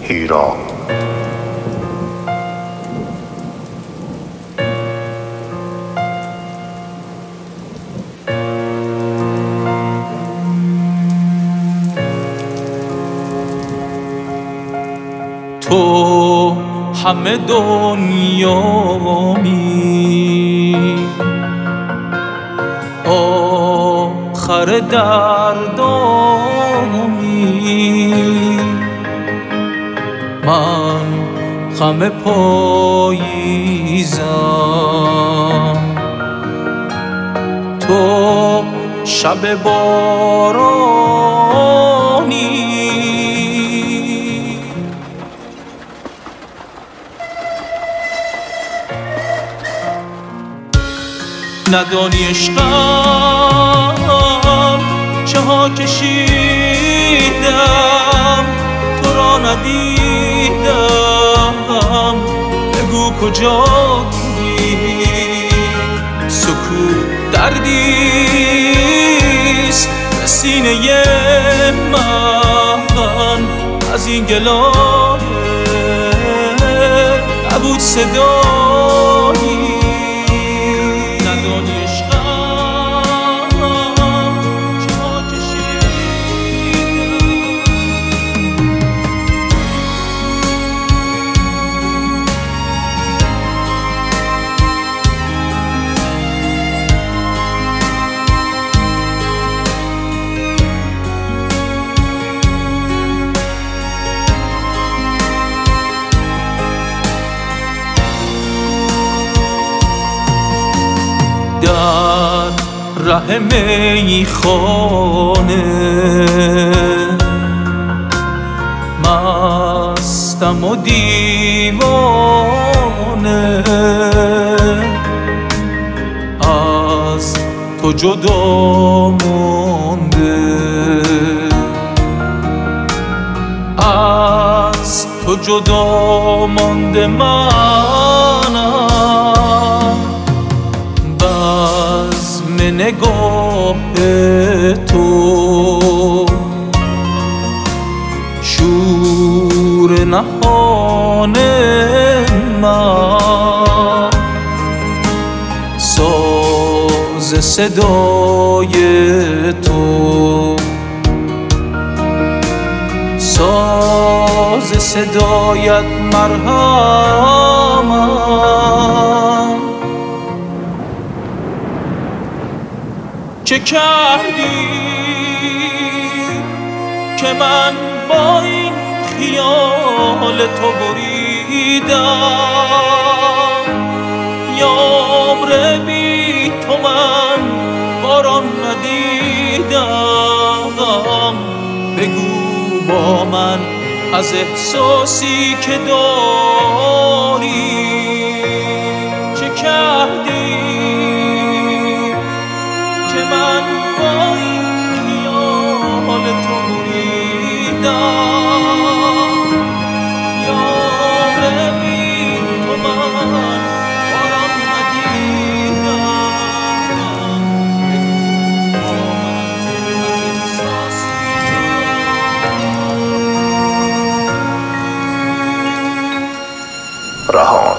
هیرا. تو همه دنیامی، آخر دردامی، من غم پاییزم، تو شب بارانی. ندانی عشقم چه ها کشیدم، تو را ندیدم، بگو کجا بودی. سکوت دردیست به سینه من، از این گلایه نبود صدایی. در ره میخانه مستم و دیوانه، از تو جدا مانده، از تو جدا مانده منم. بزم نگاه تو شور نهان من، ساز صدای تو، ساز صدایت مرهمم. چه کردی که من با این خیال تو بریدم؟ یا عمر بی تو من باران ندیدم. بگو با من از احساسی که داری چه کردی که من با این خیال تو بریدم؟ یا عمر بی تو من باران ندیدم. با من از احساسی رهان.